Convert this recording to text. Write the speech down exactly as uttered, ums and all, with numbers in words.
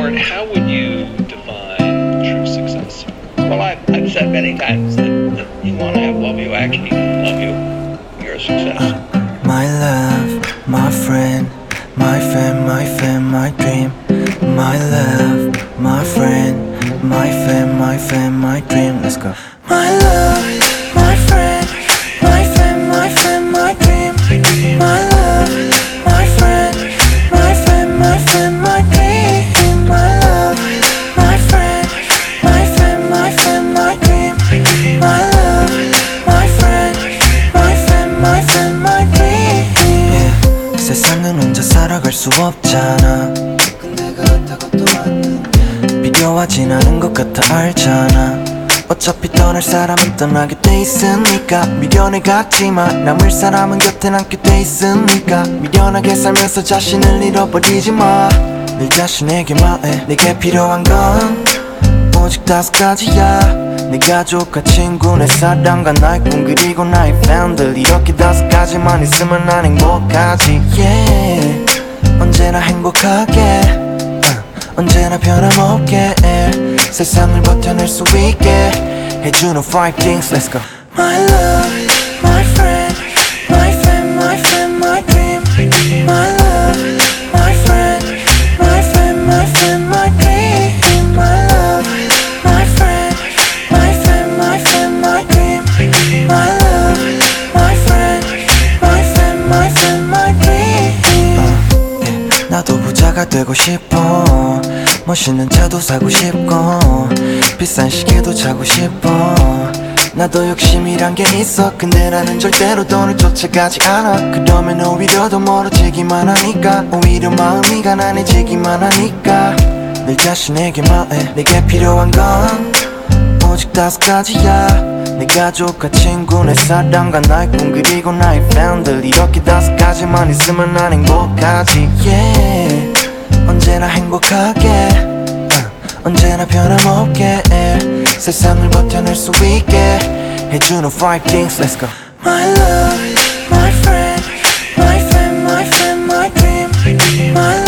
Art, how would you define true success? Well, I, I've said many times that, that you want to have love you actually love you. You're a success. uh, My love, my friend, my fan, my fan, my dream. My love, my friend, my fan, my fan, my dream. Let's go. My love, my friend, my fan, my fan, my dream. My love, my friend, my fan, my fan, my dream. My love, my friend, my fan, my fan, my dream. My love, my friend, my fan, my fan, my dream. Yeah. 세상은 혼자 살아갈 수 없잖아. 근데 그렇다고 또 맞는 비교하진 않은 것 같아 알잖아. 어차피 떠날 사람은 떠나게 돼 있으니까 미련을 갖지만 남을 사람은 곁에 남게 돼 있으니까 미련하게 살면서 자신을 잃어버리지 마. 늘 자신에게 말해 내게 필요한 건 오직 다섯 가지야. 내 가족과 친구, 내 사랑과 나의 꿈 그리고 나의 팬들 이렇게 다섯 가지만 있으면 난 행복하지. Yeah. 언제나 행복하게 uh, 언제나 변함없게 세상을 버텨낼 수 있게 해주는 five things. Let's go. My love, my friend, my fan, my fan, my dream. My love, my friend, my fan, my fan, my dream. My love, my friend, my fan, my fan, my dream. My love, my friend, my fan, my fan, my dream. uh, yeah. 나도 부자가 되고 싶어. 멋있는 차도 사고 싶고 비싼 시계도 차고 싶어. 나도 욕심이란 게 있어. 근데 나는 절대로 돈을 쫓아가지 않아. 그러면 오히려 더 멀어지기만 하니까 오히려 마음이 가난해지기만 하니까 늘 자신에게 말해 내게 필요한 건 오직 다섯 가지야. 내 가족과 친구, 내 사랑과 나의 꿈 그리고 나의 팬들 이렇게 다섯 가지만 있으면 난 행복하지. Yeah. 언제나 행복하게 uh, 언제나 변함없게 세상을 버텨낼 수 있게 해주는 five things. Let's go. My love, my friend, my fan, my fan, my dream. My